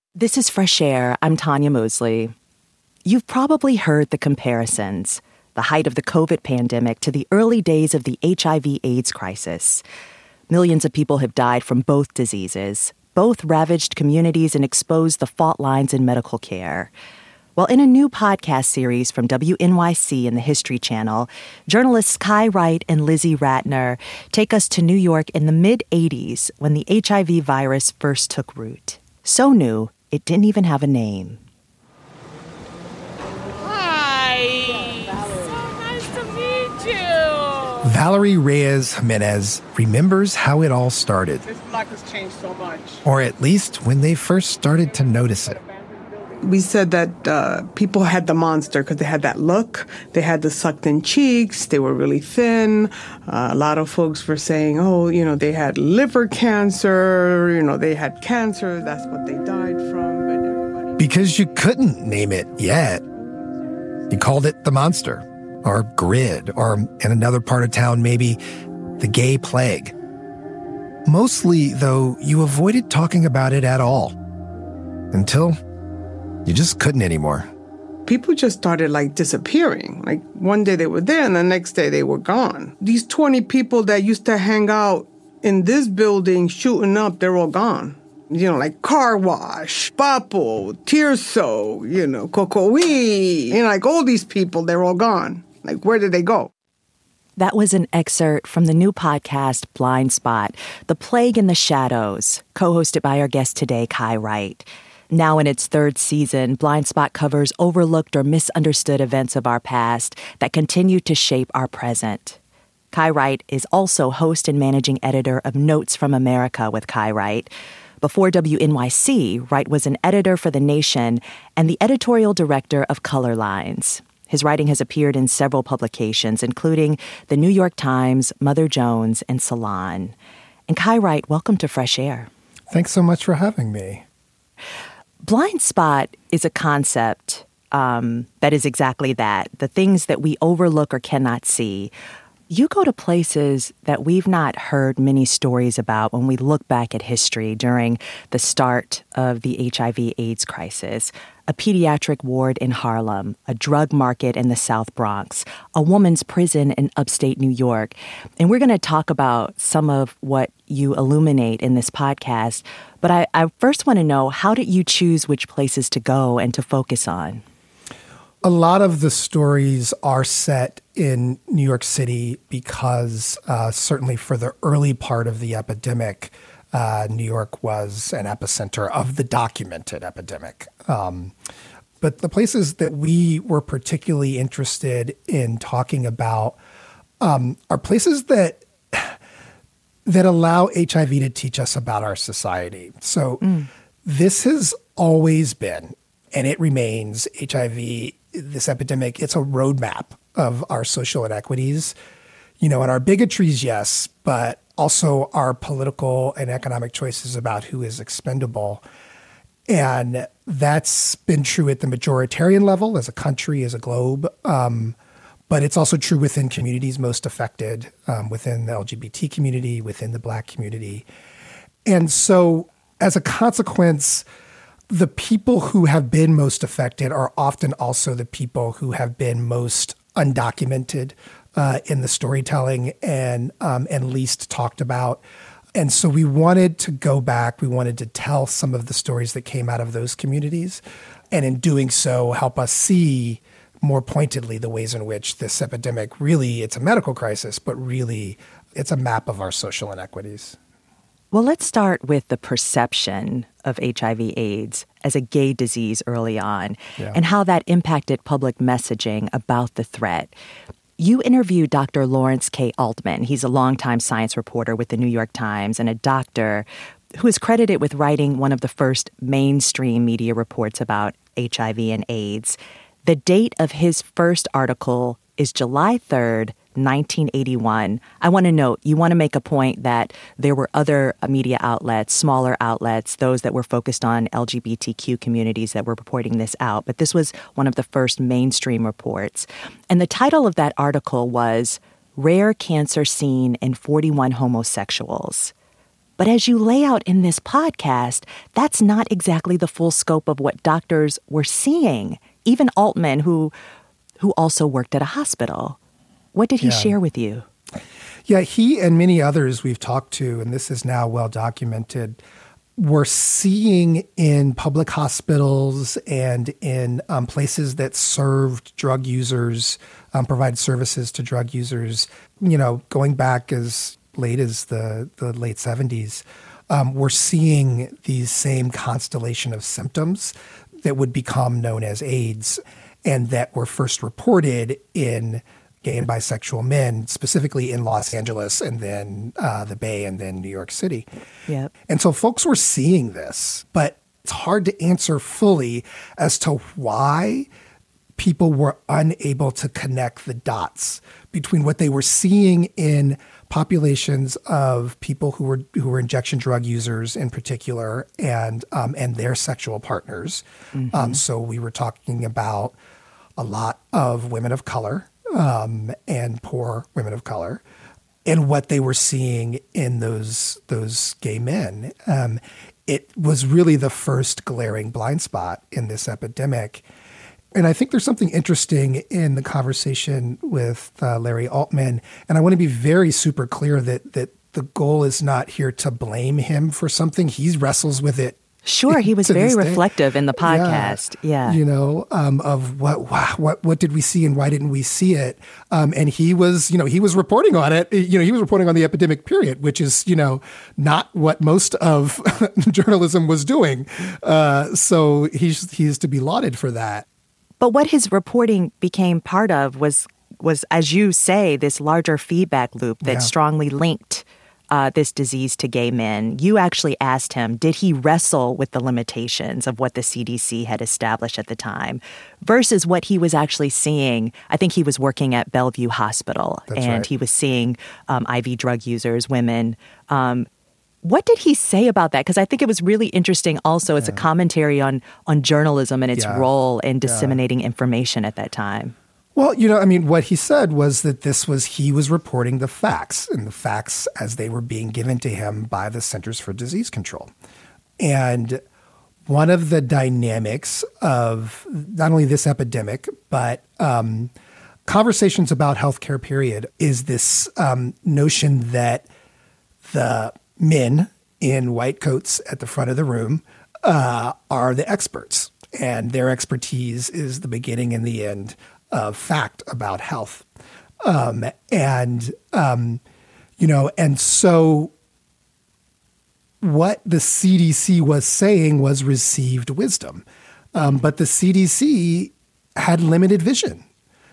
This is Fresh Air. I'm Tanya Mosley. You've probably heard the comparisons, the height of the COVID pandemic to the early days of the HIV/AIDS crisis. Millions of people have died from both diseases. Both ravaged communities and exposed the fault lines in medical care. Well, in a new podcast series from WNYC and the History Channel, journalists Kai Wright and Lizzie Ratner take us to New York in the mid-'80s when the HIV virus first took root. So new, it didn't even have a name. Hi! So nice to meet you! Valerie Reyes Jimenez remembers how it all started. This block has changed so much. Or at least when they first started to notice it. We said that people had the monster because they had that look. They had the sucked-in cheeks. They were really thin. A lot of folks were saying, they had liver cancer. They had cancer. That's what they died from. But everybody... Because you couldn't name it yet. You called it the monster, or grid, or in another part of town, maybe the gay plague. Mostly, though, you avoided talking about it at all. Until... you just couldn't anymore. People just started disappearing. One day they were there and the next day they were gone. These 20 people that used to hang out in this building shooting up, they're all gone. Car Wash, Papo, Tirso, Cocoí, all these people, they're all gone. Where did they go? That was an excerpt from the new podcast, Blind Spot, The Plague in the Shadows, co-hosted by our guest today, Kai Wright. Now in its third season, Blind Spot covers overlooked or misunderstood events of our past that continue to shape our present. Kai Wright is also host and managing editor of Notes from America with Kai Wright. Before WNYC, Wright was an editor for The Nation and the editorial director of Color Lines. His writing has appeared in several publications, including The New York Times, Mother Jones, and Salon. And Kai Wright, welcome to Fresh Air. Thanks so much for having me. Blind spot is a concept that is exactly that, the things that we overlook or cannot see. You go to places that we've not heard many stories about when we look back at history during the start of the HIV/AIDS crisis. A pediatric ward in Harlem, a drug market in the South Bronx, a woman's prison in upstate New York. And we're going to talk about some of what you illuminate in this podcast. But I first want to know, how did you choose which places to go and to focus on? A lot of the stories are set in New York City because certainly for the early part of the epidemic, New York was an epicenter of the documented epidemic. But the places that we were particularly interested in talking about are places that allow HIV to teach us about our society. So this has always been, and it remains, HIV, this epidemic, it's a roadmap of our social inequities. And our bigotries, yes, but also our political and economic choices about who is expendable. And that's been true at the majoritarian level as a country, as a globe. But it's also true within communities most affected, within the LGBT community, within the Black community. And so as a consequence, the people who have been most affected are often also the people who have been most undocumented in the storytelling and least talked about. And so we wanted to go back. We wanted to tell some of the stories that came out of those communities. And in doing so, help us see more pointedly the ways in which this epidemic really, it's a medical crisis, but really it's a map of our social inequities. Well, let's start with the perception of HIV/AIDS as a gay disease early on and how that impacted public messaging about the threat. You interviewed Dr. Lawrence K. Altman. He's a longtime science reporter with the New York Times and a doctor who is credited with writing one of the first mainstream media reports about HIV and AIDS. The date of his first article is July 3rd, 1981. I want to note, you want to make a point that there were other media outlets, smaller outlets, those that were focused on LGBTQ communities that were reporting this out. But this was one of the first mainstream reports. And the title of that article was Rare Cancer Seen in 41 Homosexuals. But as you lay out in this podcast, that's not exactly the full scope of what doctors were seeing. Even Altman, who also worked at a hospital. What did he share with you? Yeah, he and many others we've talked to, and this is now well documented, were seeing in public hospitals and in places that served drug users, provide services to drug users, going back as late as the late 70s, we're seeing these same constellation of symptoms that would become known as AIDS and that were first reported in gay and bisexual men, specifically in Los Angeles and then the Bay and then New York City. Yep. And so folks were seeing this, but it's hard to answer fully as to why people were unable to connect the dots between what they were seeing in populations of people who were injection drug users in particular and their sexual partners. Mm-hmm. So we were talking about a lot of women of color and poor women of color, and what they were seeing in those gay men. It was really the first glaring blind spot in this epidemic. And I think there's something interesting in the conversation with Larry Altman, and I want to be very super clear that the goal is not here to blame him for something. He wrestles with it. Sure, he was very reflective in the podcast. Yeah. Of what did we see and why didn't we see it? And he was reporting on it. He was reporting on the epidemic period, which is, not what most of journalism was doing. So he's to be lauded for that. But what his reporting became part of was, as you say, this larger feedback loop that strongly linked this disease to gay men. You actually asked him, did he wrestle with the limitations of what the CDC had established at the time versus what he was actually seeing? I think he was working at Bellevue Hospital. That's and right. He was seeing IV drug users, women. What did he say about that? Because I think it was really interesting also. It's a commentary on journalism and its role in disseminating information at that time. Well, what he said was that he was reporting the facts, and the facts as they were being given to him by the Centers for Disease Control. And one of the dynamics of not only this epidemic, but conversations about healthcare period is this notion that the men in white coats at the front of the room are the experts, and their expertise is the beginning and the end of fact about health. And so what the CDC was saying was received wisdom. But the CDC had limited vision.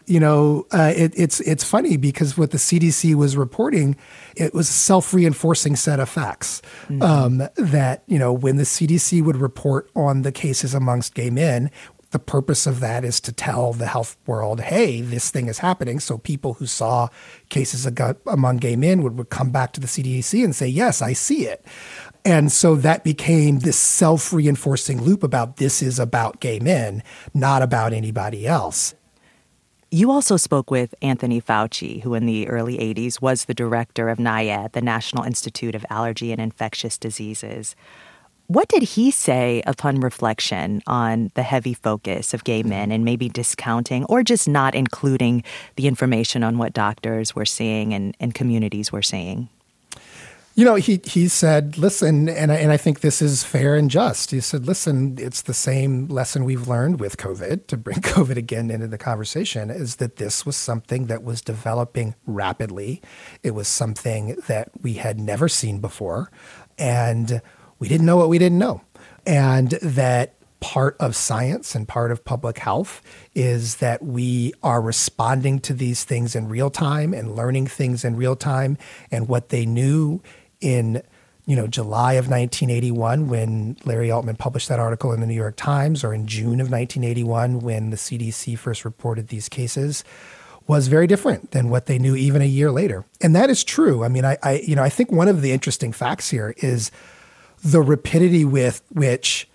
It's funny because what the CDC was reporting, it was a self-reinforcing set of facts. That, when the CDC would report on the cases amongst gay men, the purpose of that is to tell the health world, hey, this thing is happening. So people who saw cases among gay men would come back to the CDC and say, yes, I see it. And so that became this self-reinforcing loop about this is about gay men, not about anybody else. You also spoke with Anthony Fauci, who in the early 80s was the director of NIAID, the National Institute of Allergy and Infectious Diseases. What did he say upon reflection on the heavy focus of gay men and maybe discounting or just not including the information on what doctors were seeing and communities were seeing? He said, listen, and I think this is fair and just. He said, listen, it's the same lesson we've learned with COVID, to bring COVID again into the conversation, is that this was something that was developing rapidly. It was something that we had never seen before. And we didn't know what we didn't know. And that part of science and part of public health is that we are responding to these things in real time and learning things in real time. And what they knew in July of 1981 when Larry Altman published that article in the New York Times, or in June of 1981 when the CDC first reported these cases, was very different than what they knew even a year later. And that is true. I mean, I think one of the interesting facts here is the rapidity with which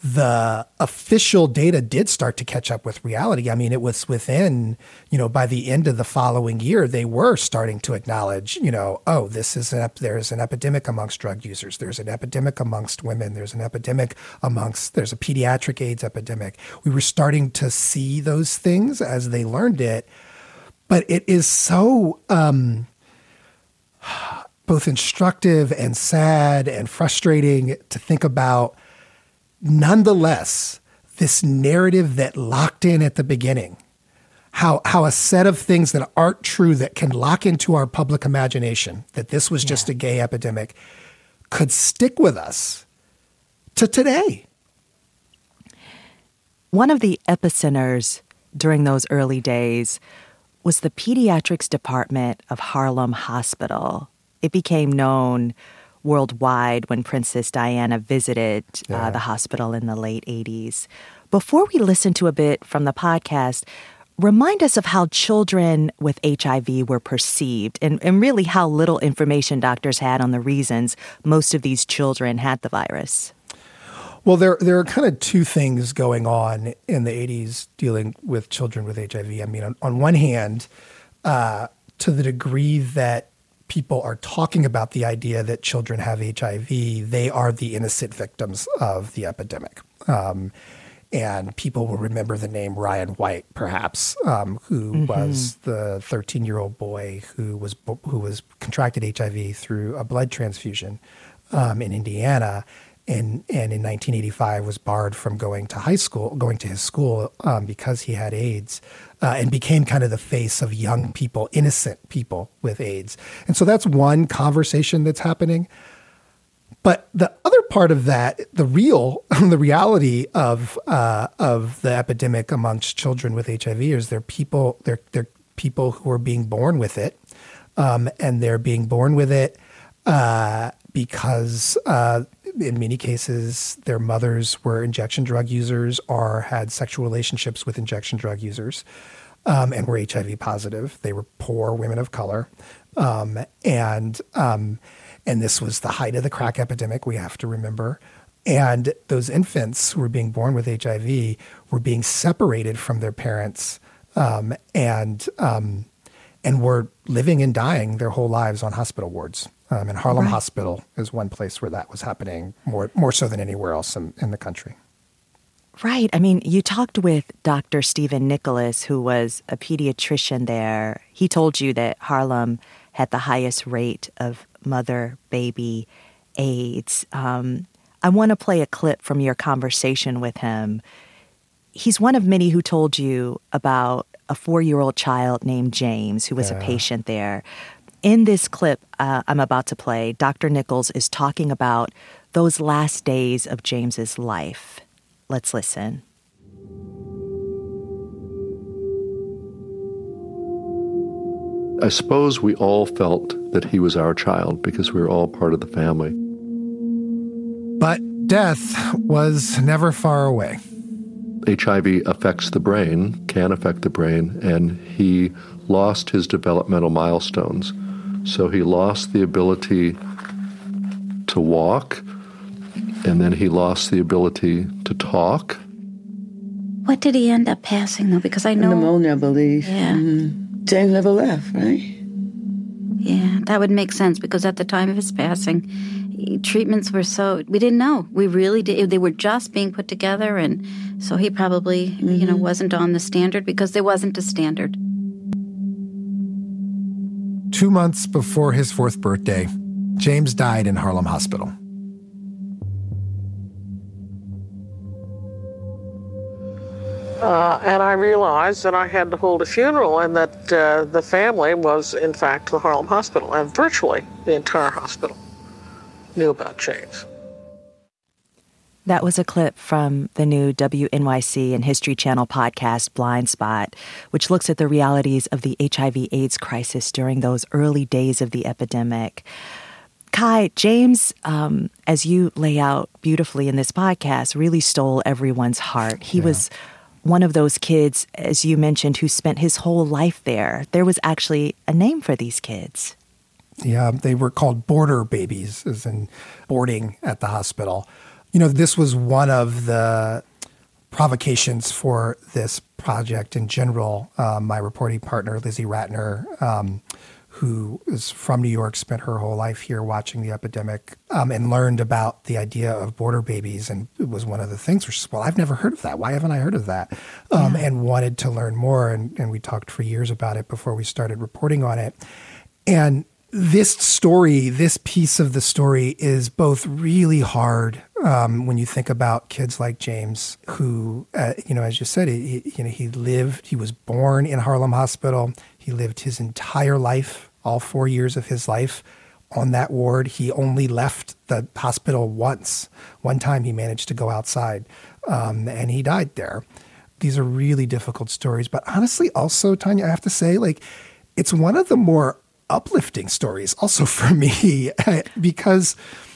the official data did start to catch up with reality. I mean, it was within, by the end of the following year, they were starting to acknowledge, oh, there's an epidemic amongst drug users. There's an epidemic amongst women. There's a pediatric AIDS epidemic. We were starting to see those things as they learned it. But it is so both instructive and sad and frustrating to think about. Nonetheless, this narrative that locked in at the beginning, how a set of things that aren't true that can lock into our public imagination, that this was just a gay epidemic, could stick with us to today. One of the epicenters during those early days was the pediatrics department of Harlem Hospital. It became known worldwide when Princess Diana visited the hospital in the late 80s. Before we listen to a bit from the podcast, remind us of how children with HIV were perceived and really how little information doctors had on the reasons most of these children had the virus. Well, there are kind of two things going on in the 80s dealing with children with HIV. I mean, on one hand, to the degree that people are talking about the idea that children have HIV, they are the innocent victims of the epidemic. And people will remember the name Ryan White, perhaps, who was the 13-year-old boy who was contracted HIV through a blood transfusion in Indiana, and in 1985 was barred from going to his school because he had AIDS, and became kind of the face of young people, innocent people with AIDS. And so that's one conversation that's happening. But the other part of that, the reality of the epidemic amongst children with HIV is they're people who are being born with it, and they're being born with it because in many cases their mothers were injection drug users or had sexual relationships with injection drug users, and were HIV positive. They were poor women of color, and this was the height of the crack epidemic, we have to remember. And those infants who were being born with HIV were being separated from their parents, and were living and dying their whole lives on hospital wards. And Harlem Hospital is one place where that was happening more so than anywhere else in the country. Right. I mean, you talked with Dr. Stephen Nicholas, who was a pediatrician there. He told you that Harlem had the highest rate of mother-baby AIDS. I want to play a clip from your conversation with him. He's one of many who told you about a 4-year-old child named James who was a patient there. In this clip I'm about to play, Dr. Nichols is talking about those last days of James's life. Let's listen. I suppose we all felt that he was our child because we were all part of the family. But death was never far away. HIV affects the brain, can affect the brain, and he lost his developmental milestones. So he lost the ability to walk, and then he lost the ability to talk. What did he end up passing, though? Because I know... Pneumonia, I believe. Yeah. Mm-hmm. James never left, right? Yeah, that would make sense, because at the time of his passing, treatments were so... We didn't know. We really did. They were just being put together, and so he probably, wasn't on the standard because there wasn't a standard. 2 months before his 4th birthday, James died in Harlem Hospital. And I realized that I had to hold a funeral and that the family was, in fact, the Harlem Hospital, and virtually the entire hospital knew about James. That was a clip from the new WNYC and History Channel podcast, Blind Spot, which looks at the realities of the HIV/AIDS crisis during those early days of the epidemic. Kai, James, as you lay out beautifully in this podcast, really stole everyone's heart. He was one of those kids, as you mentioned, who spent his whole life there. There was actually a name for these kids. Yeah, they were called border babies, as in boarding at the hospital. This was one of the provocations for this project in general. My reporting partner, Lizzie Ratner, who is from New York, spent her whole life here watching the epidemic and learned about the idea of border babies. And it was one of the things where she's, well, I've never heard of that. Why haven't I heard of that? And wanted to learn more. And we talked for years about it before we started reporting on it. And this story, this piece of the story is both really hard when you think about kids like James, who, as you said, he was born in Harlem Hospital. He lived his entire life, all 4 years of his life, on that ward. He only left the hospital once. One time he managed to go outside, and he died there. These are really difficult stories. But honestly, also, Tanya, I have to say, it's one of the more uplifting stories also for me because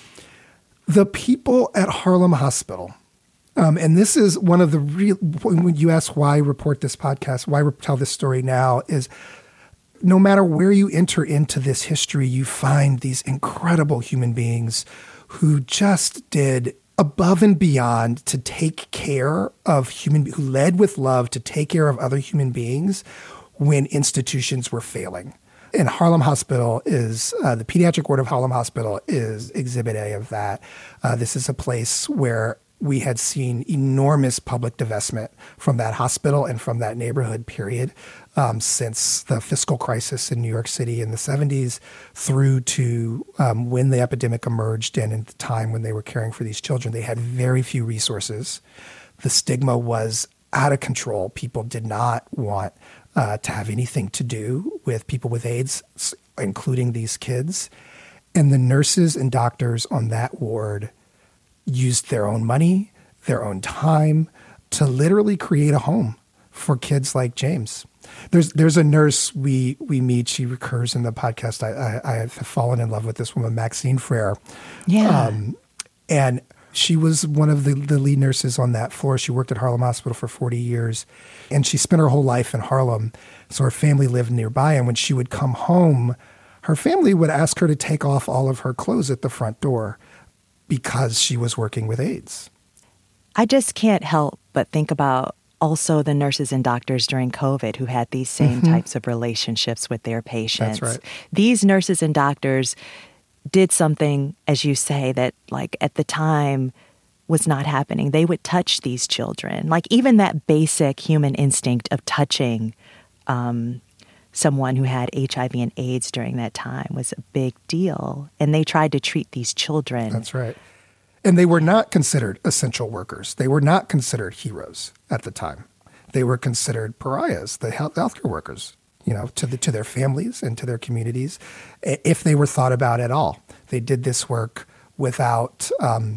the people at Harlem Hospital, and this is one of the real, when you ask why report this podcast, why tell this story now, is no matter where you enter into this history, you find these incredible human beings who just did above and beyond to take care of who led with love to take care of other human beings when institutions were failing. And Harlem Hospital is, the pediatric ward of Harlem Hospital is Exhibit A of that. This is a place where we had seen enormous public divestment from that hospital and from that neighborhood period since the fiscal crisis in New York City in the 70s through to when the epidemic emerged and at the time when they were caring for these children. They had very few resources. The stigma was out of control. People did not want to have anything to do with people with AIDS, including these kids. And the nurses and doctors on that ward used their own money, their own time to literally create a home for kids like James. There's a nurse we meet. She recurs in the podcast. I have fallen in love with this woman, Maxine Frere. Yeah. And she was one of the lead nurses on that floor. She worked at Harlem Hospital for 40 years, and she spent her whole life in Harlem. So her family lived nearby, and when she would come home, her family would ask her to take off all of her clothes at the front door because she was working with AIDS. I just can't help but think about also the nurses and doctors during COVID who had these same types of relationships with their patients. That's right. These nurses and doctors did something, as you say, that at the time was not happening. They would touch these children. Even that basic human instinct of touching someone who had HIV and AIDS during that time was a big deal. And they tried to treat these children. That's right. And they were not considered essential workers. They were not considered heroes at the time. They were considered pariahs, the healthcare workers, to their families and to their communities, if they were thought about at all. They did this work without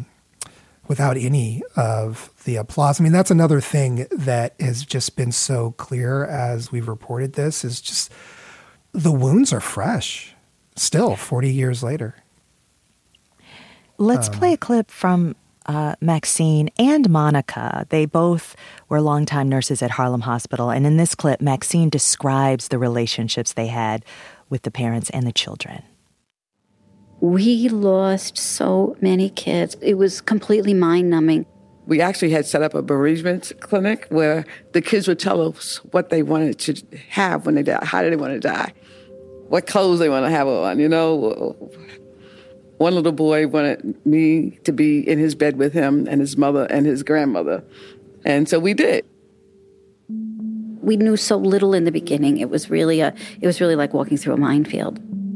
any of the applause. I mean, that's another thing that has just been so clear as we've reported this, is just the wounds are fresh still 40 years later. Let's play a clip from Maxine and Monica. They both were longtime nurses at Harlem Hospital. And in this clip, Maxine describes the relationships they had with the parents and the children. We lost so many kids. It was completely mind-numbing. We actually had set up a bereavement clinic where the kids would tell us what they wanted to have when they died. How did they want to die? What clothes they want to have on, One little boy wanted me to be in his bed with him and his mother and his grandmother. And so we did. We knew so little in the beginning. It was really like walking through a minefield.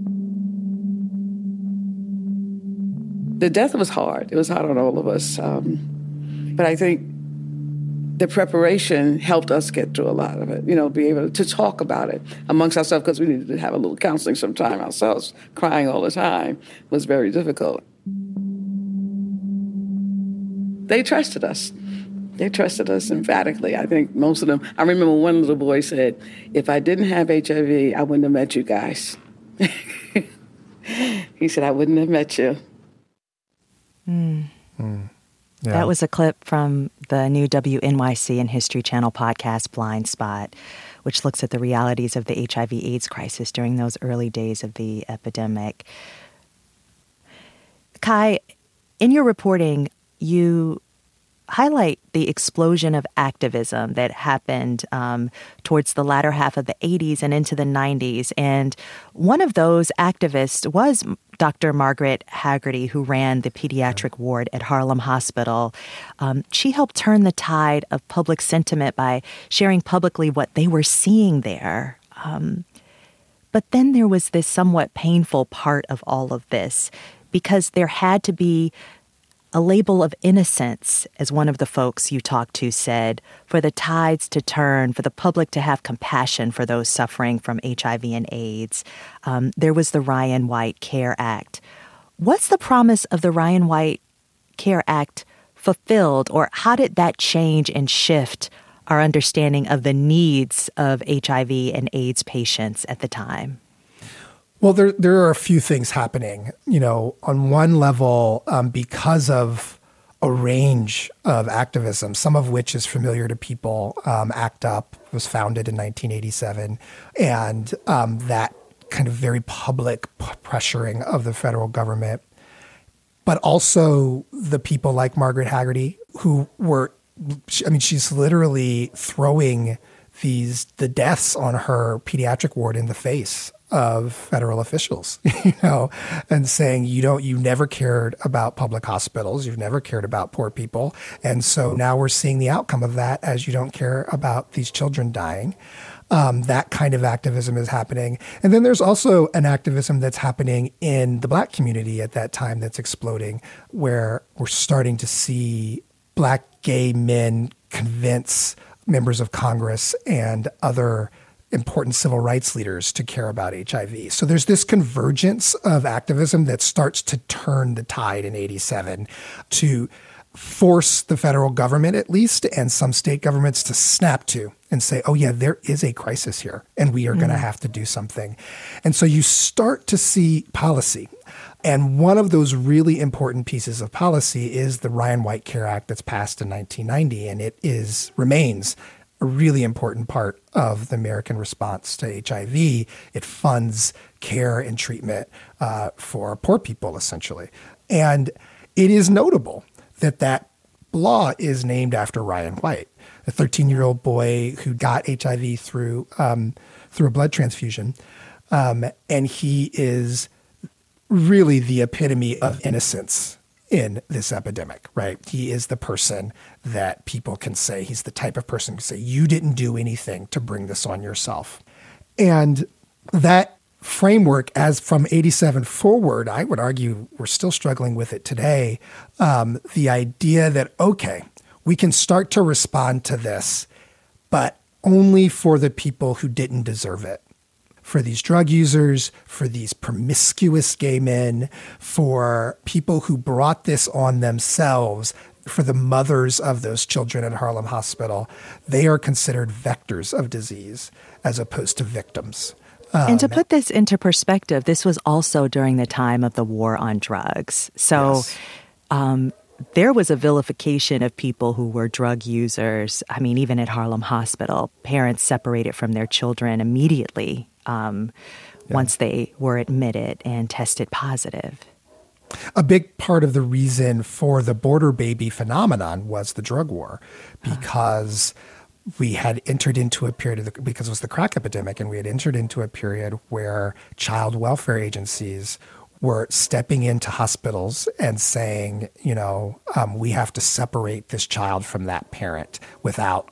The death was hard. It was hard on all of us. But I think the preparation helped us get through a lot of it, be able to talk about it amongst ourselves, because we needed to have a little counseling sometime ourselves. Crying all the time was very difficult. They trusted us. They trusted us emphatically. I think most of them. I remember one little boy said, "If I didn't have HIV, I wouldn't have met you guys." He said, "I wouldn't have met you." Yeah. That was a clip from the new WNYC and History Channel podcast, Blind Spot, which looks at the realities of the HIV/AIDS crisis during those early days of the epidemic. Kai, in your reporting, you highlight the explosion of activism that happened towards the latter half of the 80s and into the 90s. And one of those activists was Dr. Margaret Hagerty, who ran the pediatric ward at Harlem Hospital. She helped turn the tide of public sentiment by sharing publicly what they were seeing there. But then there was this somewhat painful part of all of this, because there had to be a label of innocence, as one of the folks you talked to said, for the tides to turn, for the public to have compassion for those suffering from HIV and AIDS. There was the Ryan White CARE Act. What's the promise of the Ryan White CARE Act fulfilled, or how did that change and shift our understanding of the needs of HIV and AIDS patients at the time? Well, there are a few things happening. On one level, because of a range of activism, some of which is familiar to people. ACT UP was founded in 1987, and that kind of very public pressuring of the federal government, but also the people like Margaret Hagerty, who were, she's literally throwing the deaths on her pediatric ward in the face of federal officials, and saying, you never cared about public hospitals. You've never cared about poor people. And so now we're seeing the outcome of that, as you don't care about these children dying. That kind of activism is happening. And then there's also an activism that's happening in the Black community at that time that's exploding, where we're starting to see Black gay men convince members of Congress and other important civil rights leaders to care about HIV. So there's this convergence of activism that starts to turn the tide in 87 to force the federal government, at least, and some state governments to snap to and say, oh yeah, there is a crisis here and we are going to have to do something. And so you start to see policy. And one of those really important pieces of policy is the Ryan White CARE Act that's passed in 1990. And it remains a really important part of the American response to HIV. It funds care and treatment for poor people, essentially. And it is notable that law is named after Ryan White, a 13-year-old boy who got HIV through a blood transfusion. And he is really the epitome of innocence in this epidemic, right? He is the person that people can say, he's the type of person who can say, you didn't do anything to bring this on yourself. And that framework, as from 87 forward, I would argue we're still struggling with it today. The idea that, okay, we can start to respond to this, but only for the people who didn't deserve it. For these drug users, for these promiscuous gay men, for people who brought this on themselves, for the mothers of those children at Harlem Hospital. They are considered vectors of disease as opposed to victims. And to put this into perspective, this was also during the time of the war on drugs. So yes. There was a vilification of people who were drug users. I mean, even at Harlem Hospital, parents separated from their children immediately once they were admitted and tested positive. A big part of the reason for the border baby phenomenon was the drug war, because we had entered into a period because it was the crack epidemic, and we had entered into a period where child welfare agencies were stepping into hospitals and saying, we have to separate this child from that parent not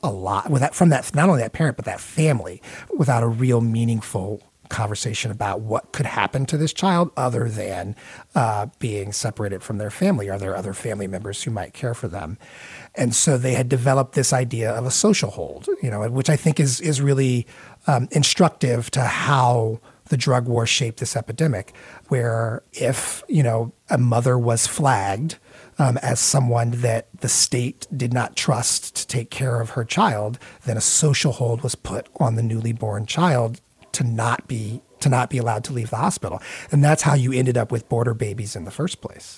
only that parent, but that family, without a real meaningful conversation about what could happen to this child other than being separated from their family. Are there other family members who might care for them? And so they had developed this idea of a social hold, which I think is really instructive to how the drug war shaped this epidemic, where if, a mother was flagged as someone that the state did not trust to take care of her child, then a social hold was put on the newly born child to not be allowed to leave the hospital. And that's how you ended up with border babies in the first place.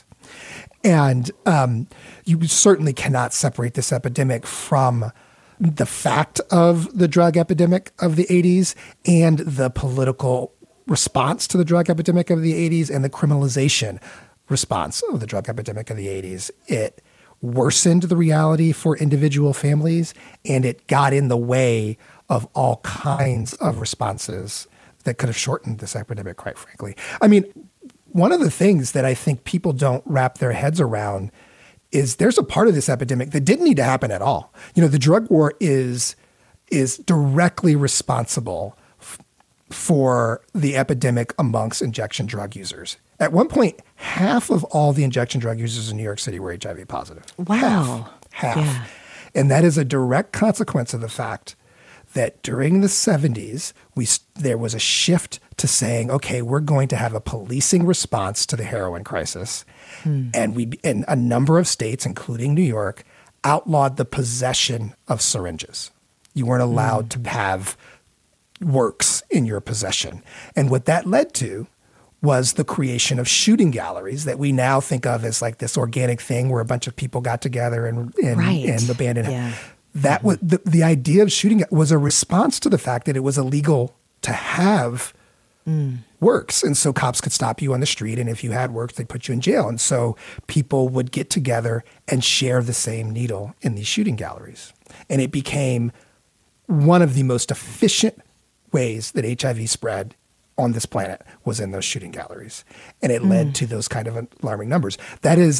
And you certainly cannot separate this epidemic from the fact of the drug epidemic of the 80s and the political response to the drug epidemic of the 80s and the criminalization response of the drug epidemic of the 80s. It worsened the reality for individual families, and it got in the way of all kinds of responses that could have shortened this epidemic, quite frankly. I mean, one of the things that I think people don't wrap their heads around is there's a part of this epidemic that didn't need to happen at all. The drug war is directly responsible for the epidemic amongst injection drug users. At one point, half of all the injection drug users in New York City were HIV positive. Wow. Half. Yeah. And that is a direct consequence of the fact that during the 70s, there was a shift to saying, okay, we're going to have a policing response to the heroin crisis. And a number of states, including New York, outlawed the possession of syringes. You weren't allowed to have works in your possession. And what that led to was the creation of shooting galleries that we now think of as like this organic thing where a bunch of people got together and abandoned. Yeah. That was the idea of shooting was a response to the fact that it was illegal to have works. And so cops could stop you on the street. And if you had works, they'd put you in jail. And so people would get together and share the same needle in these shooting galleries. And it became one of the most efficient ways that HIV spread on this planet was in those shooting galleries. And it led to those kind of alarming numbers. That is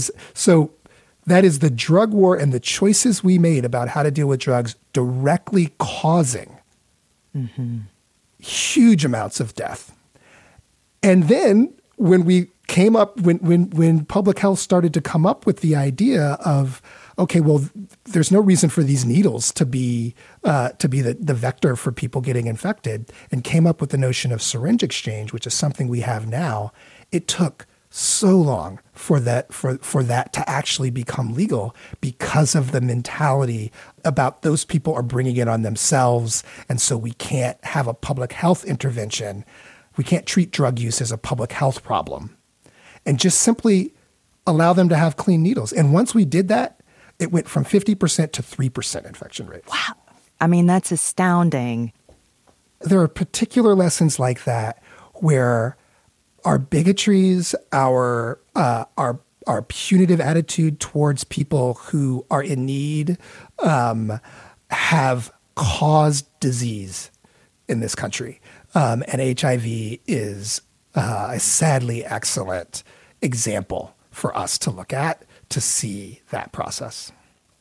the drug war and the choices we made about how to deal with drugs directly causing huge amounts of death. And then when we came up, when public health started to come up with the idea of, okay, well, there's no reason for these needles to be the vector for people getting infected, and came up with the notion of syringe exchange, which is something we have now. It took so long for that to actually become legal because of the mentality about those people are bringing it on themselves, and so we can't have a public health intervention. We can't treat drug use as a public health problem, and just simply allow them to have clean needles. And once we did that, it went from 50% to 3% infection rate. Wow. I mean, that's astounding. There are particular lessons like that where our bigotries, our punitive attitude towards people who are in need have caused disease in this country. And HIV is a sadly excellent example for us to look at to see that process.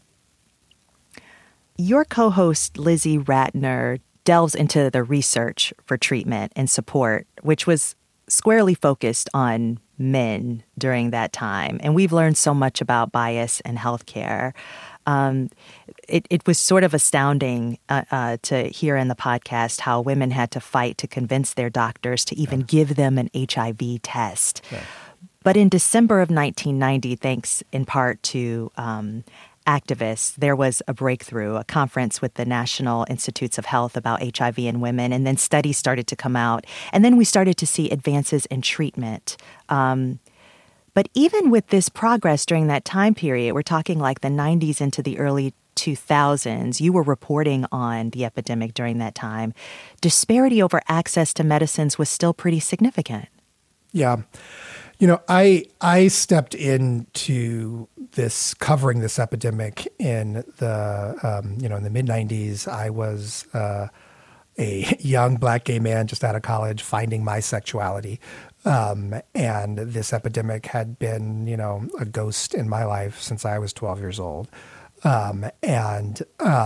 Your co-host, Lizzie Ratner, delves into the research for treatment and support, which was squarely focused on men during that time. And we've learned so much about bias in healthcare. It was sort of astounding to hear in the podcast how women had to fight to convince their doctors to even give them an HIV test. Yeah. But in December of 1990, thanks in part to activists, there was a breakthrough, a conference with the National Institutes of Health about HIV in women, and then studies started to come out. And then we started to see advances in treatment. But even with this progress during that time period, we're talking like the 90s into the early 2000s, you were reporting on the epidemic during that time. Disparity over access to medicines was still pretty significant. Yeah. You know, I stepped into covering this epidemic in the in the mid 90s. I was a young black gay man just out of college finding my sexuality, and this epidemic had been a ghost in my life since I was 12 years old, and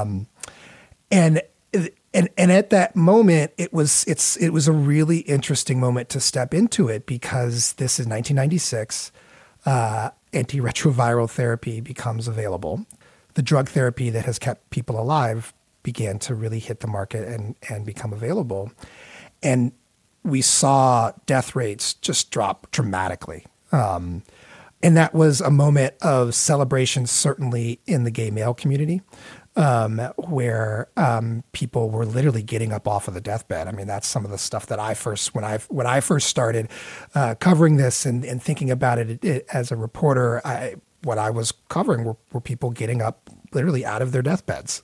at that moment, it was a really interesting moment to step into it because this is 1996. Antiretroviral therapy becomes available. The drug therapy that has kept people alive began to really hit the market and become available. And we saw death rates just drop dramatically. And that was a moment of celebration, certainly in the gay male community. Where people were literally getting up off of the deathbed. I mean, that's some of the stuff that when I first started covering this and thinking about it as a reporter, what I was covering were people getting up literally out of their deathbeds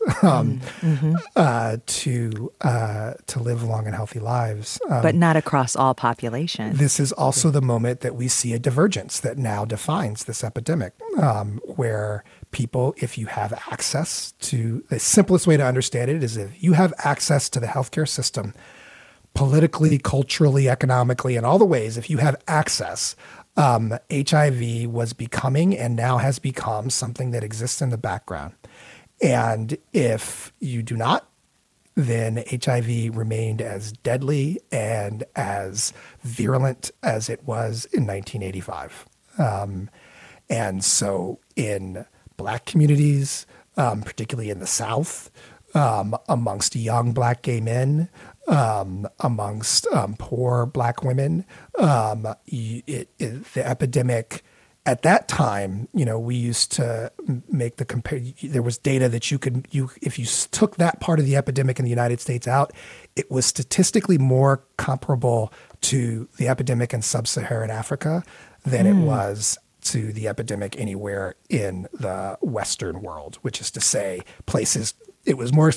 to live long and healthy lives. But not across all populations. This is also the moment that we see a divergence that now defines this epidemic, where people, if you have access to, the simplest way to understand it is if you have access to the healthcare system, politically, culturally, economically, in all the ways, if you have access, HIV was becoming and now has become something that exists in the background. And if you do not, then HIV remained as deadly and as virulent as it was in 1985. And so in Black communities, particularly in the South, amongst young Black gay men, amongst poor Black women, the epidemic at that time, we used to make the compare. There was data that if you took that part of the epidemic in the United States out, it was statistically more comparable to the epidemic in sub-Saharan Africa than it was to the epidemic anywhere in the Western world, which is to say places. It was more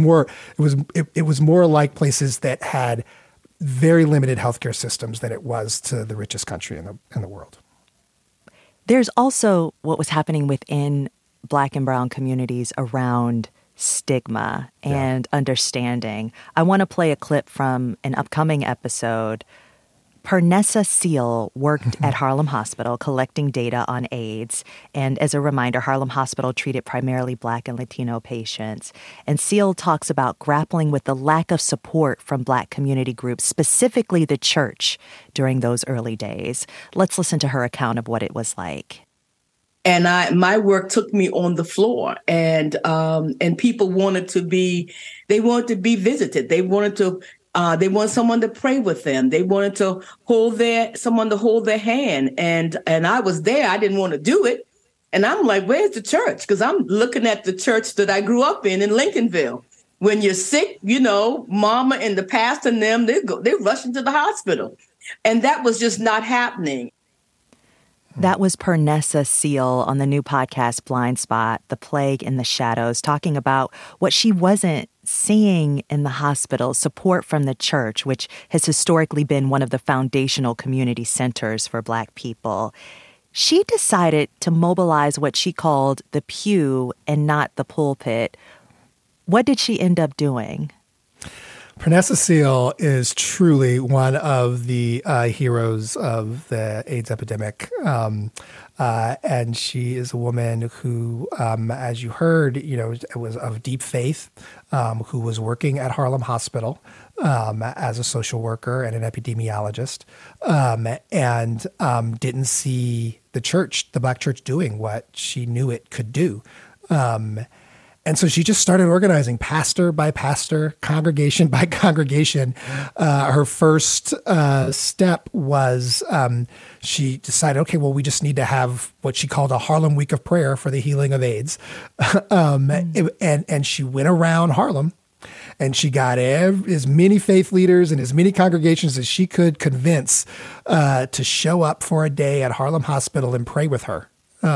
like places that had very limited healthcare systems than it was to the richest country in the world. There's also what was happening within Black and brown communities around stigma and understanding. I want to play a clip from an upcoming episode. Pernessa Seal worked at Harlem Hospital collecting data on AIDS. And as a reminder, Harlem Hospital treated primarily Black and Latino patients. And Seal talks about grappling with the lack of support from Black community groups, specifically the church, during those early days. Let's listen to her account of what it was like. And my work took me on the floor, and people wanted to be visited. They wanted someone to pray with them. They wanted to someone to hold their hand. And I was there. I didn't want to do it. And I'm like, where's the church? Because I'm looking at the church that I grew up in Lincolnville. When you're sick, mama and the pastor and them, they rush into the hospital. And that was just not happening. That was Pernessa Seal on the new podcast, Blind Spot, The Plague in the Shadows, talking about what she wasn't seeing in the hospital, support from the church, which has historically been one of the foundational community centers for Black people. She decided to mobilize what she called the pew and not the pulpit. What did she end up doing? Pernessa Seal is truly one of the heroes of the AIDS epidemic. And she is a woman who, as you heard, was of deep faith, who was working at Harlem Hospital as a social worker and an epidemiologist, and didn't see the Black church doing what she knew it could do. And so she just started organizing pastor by pastor, congregation by congregation. Her first step was she decided, okay, well, we just need to have what she called a Harlem Week of Prayer for the healing of AIDS. And she went around Harlem and she got as many faith leaders and as many congregations as she could convince to show up for a day at Harlem Hospital and pray with her.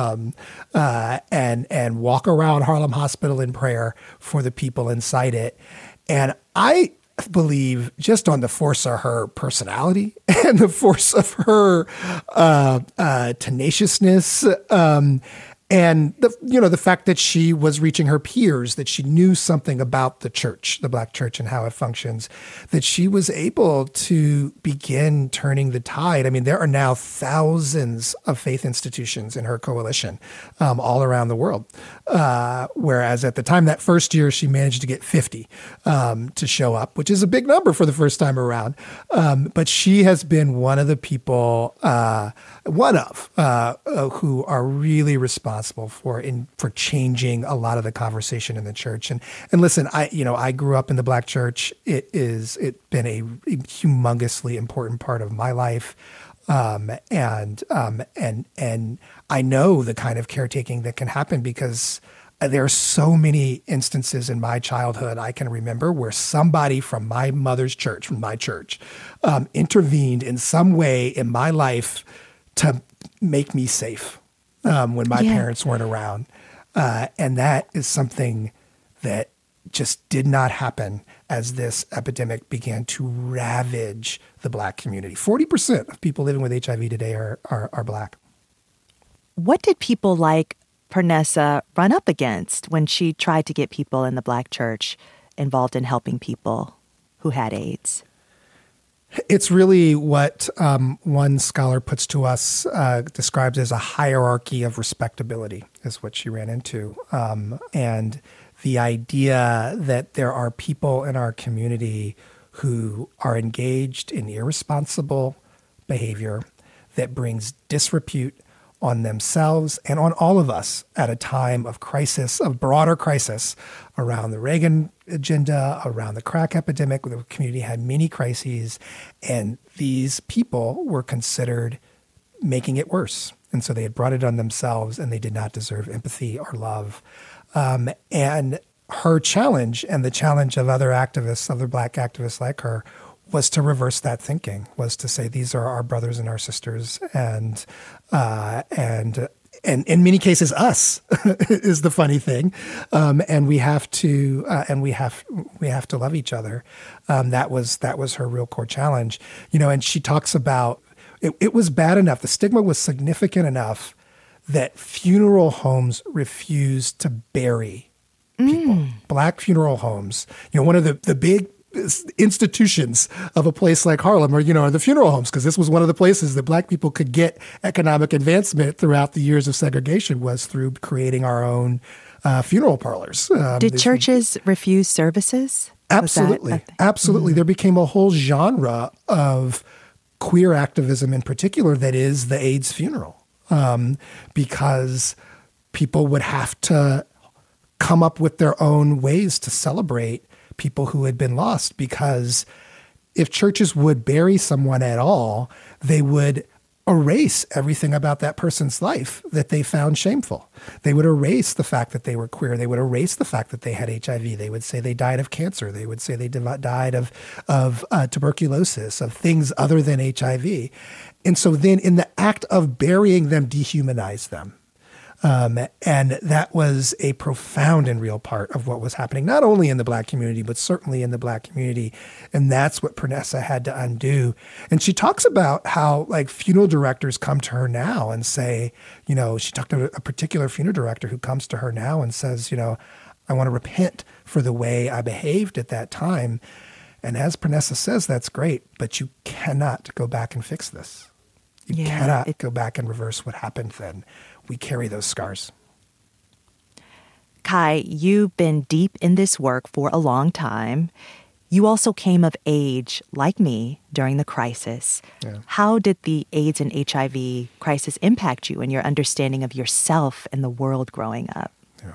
And walk around Harlem Hospital in prayer for the people inside it. And I believe just on the force of her personality and the force of her tenaciousness, and the fact that she was reaching her peers, that she knew something about the church, the Black church, and how it functions, that she was able to begin turning the tide. I mean, there are now thousands of faith institutions in her coalition all around the world, whereas at the time that first year, she managed to get 50 to show up, which is a big number for the first time around. But she has been one of the people, who are really responsible for changing a lot of the conversation in the church. And listen, I grew up in the Black church. It's been a humongously important part of my life. And I know the kind of caretaking that can happen because there are so many instances in my childhood I can remember where somebody from my mother's church, from my church, intervened in some way in my life to make me safe when my parents weren't around. And that is something that just did not happen as this epidemic began to ravage the Black community. 40% of people living with HIV today are Black. What did people like Pernessa run up against when she tried to get people in the Black church involved in helping people who had AIDS? It's really what one scholar puts to us, describes as a hierarchy of respectability, is what she ran into. And the idea that there are people in our community who are engaged in irresponsible behavior that brings disrepute on themselves and on all of us at a time of crisis, of broader crisis around the Reagan agenda, around the crack epidemic, where the community had many crises, and these people were considered making it worse. And so they had brought it on themselves, and they did not deserve empathy or love. And her challenge, and the challenge of other activists, other Black activists like her, was to reverse that thinking, was to say these are our brothers and our sisters, and in many cases us is the funny thing, and we have to love each other. That was her real core challenge, And she talks about it was bad enough. The stigma was significant enough that funeral homes refused to bury people. Black funeral homes. One of the big institutions of a place like Harlem are the funeral homes, because this was one of the places that Black people could get economic advancement throughout the years of segregation, was through creating our own funeral parlors. Did churches refuse services? Absolutely. Absolutely. There became a whole genre of queer activism in particular that is the AIDS funeral, because people would have to come up with their own ways to celebrate people who had been lost, because if churches would bury someone at all, they would erase everything about that person's life that they found shameful. They would erase the fact that they were queer. They would erase the fact that they had HIV. They would say they died of cancer. They would say they died of tuberculosis, of things other than HIV. And so then in the act of burying them, dehumanize them. And that was a profound and real part of what was happening, not only in the Black community, but certainly in the Black community. And that's what Pernessa had to undo. And she talks about how funeral directors come to her now and say, she talked to a particular funeral director who comes to her now and says, I want to repent for the way I behaved at that time. And as Pernessa says, that's great, but you cannot go back and fix this. You cannot go back and reverse what happened then. We carry those scars. Kai, you've been deep in this work for a long time. You also came of age, like me, during the crisis. Yeah. How did the AIDS and HIV crisis impact you and your understanding of yourself and the world growing up? Yeah.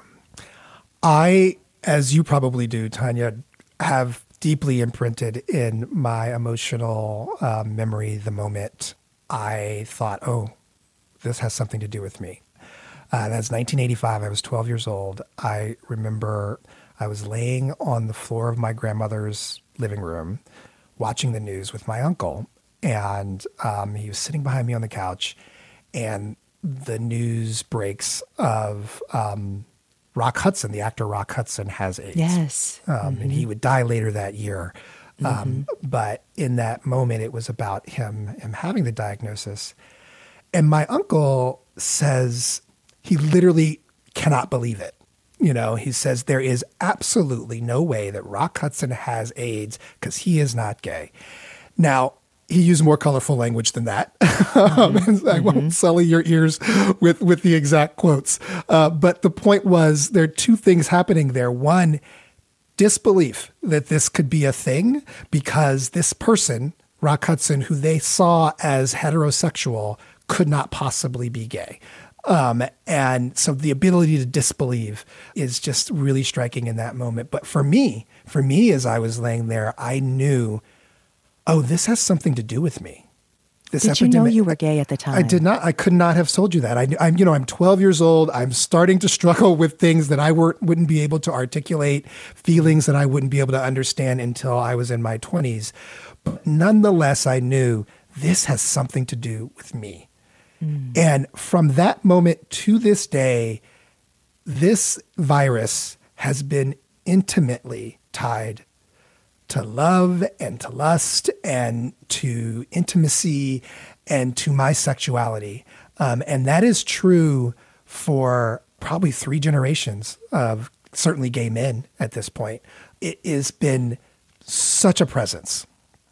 I, as you probably do, Tanya, have deeply imprinted in my emotional memory the moment I thought, this has something to do with me. That's 1985. I was 12 years old. I remember I was laying on the floor of my grandmother's living room watching the news with my uncle. And he was sitting behind me on the couch. And the news breaks of Rock Hudson, the actor Rock Hudson, has AIDS. Yes. And he would die later that year. But in that moment, it was about him having the diagnosis. And my uncle says he literally cannot believe it. He says there is absolutely no way that Rock Hudson has AIDS because he is not gay. Now, he used more colorful language than that. I won't sully your ears with the exact quotes. But the point was, there are two things happening there. One, disbelief that this could be a thing, because this person, Rock Hudson, who they saw as heterosexual, could not possibly be gay. And so the ability to disbelieve is just really striking in that moment. But for me, as I was laying there, I knew, this has something to do with me. Did you know you were gay at the time? I did not. I could not have told you that. I'm 12 years old. I'm starting to struggle with things that I wouldn't be able to articulate, feelings that I wouldn't be able to understand until I was in my 20s. But nonetheless, I knew this has something to do with me. And from that moment to this day, This virus has been intimately tied to love and to lust and to intimacy and to my sexuality. And that is true for probably 3 generations of certainly gay men at this point. It has been such a presence.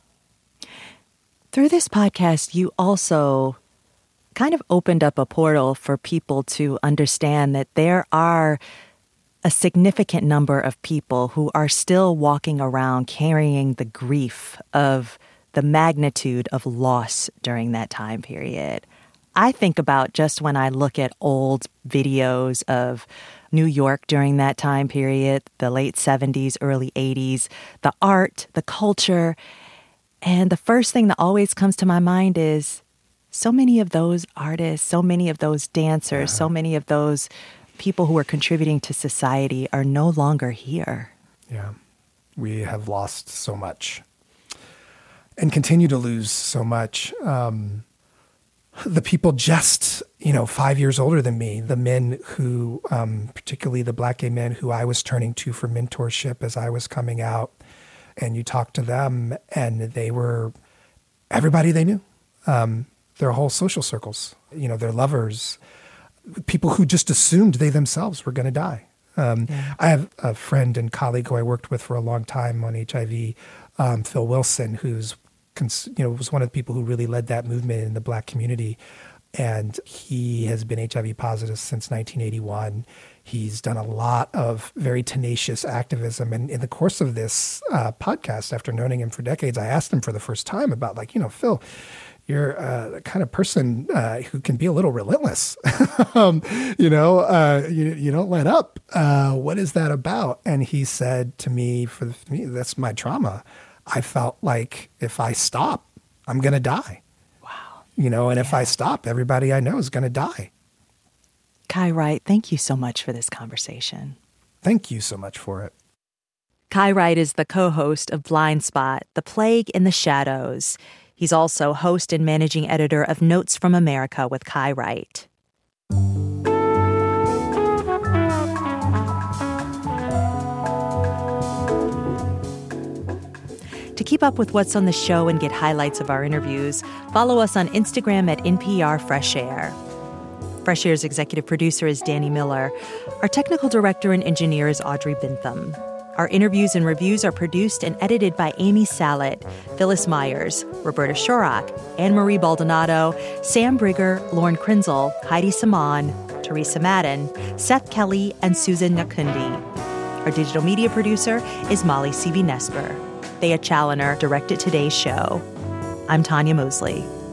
Through this podcast, you also kind of opened up a portal for people to understand that there are a significant number of people who are still walking around carrying the grief of the magnitude of loss during that time period. I think about just when I look at old videos of New York during that time period, the late 70s, early 80s, the art, the culture. And the first thing that always comes to my mind is so many of those artists, so many of those dancers, so many of those people who are contributing to society are no longer here. Yeah, we have lost so much and continue to lose so much. The people just, 5 years older than me, the men who, particularly the Black gay men who I was turning to for mentorship as I was coming out, and you talk to them and they were everybody they knew, their whole social circles, their lovers, people who just assumed they themselves were going to die. I have a friend and colleague who I worked with for a long time on HIV, Phil Wilson, who's was one of the people who really led that movement in the Black community. And he has been HIV positive since 1981. He's done a lot of very tenacious activism. And in the course of this podcast, after knowing him for decades, I asked him for the first time about Phil, you're the kind of person who can be a little relentless. You don't let up. What is that about? And he said to me, for me, that's my trauma. I felt like if I stop, I'm going to die. Wow. And if I stop, everybody I know is going to die. Kai Wright, thank you so much for this conversation. Thank you so much for it. Kai Wright is the co-host of Blind Spot, The Plague in the Shadows. He's also host and managing editor of Notes from America with Kai Wright. To keep up with what's on the show and get highlights of our interviews, follow us on Instagram at NPR Fresh Air. Fresh Air's executive producer is Danny Miller. Our technical director and engineer is Audrey Bentham. Our interviews and reviews are produced and edited by Amy Salet, Phyllis Myers, Roberta Shorrock, Anne-Marie Baldonado, Sam Brigger, Lauren Krenzel, Heidi Saman, Teresa Madden, Seth Kelly, and Susan Nakundi. Our digital media producer is Molly C.V. Nesper. Thea Challoner directed today's show. I'm Tanya Mosley.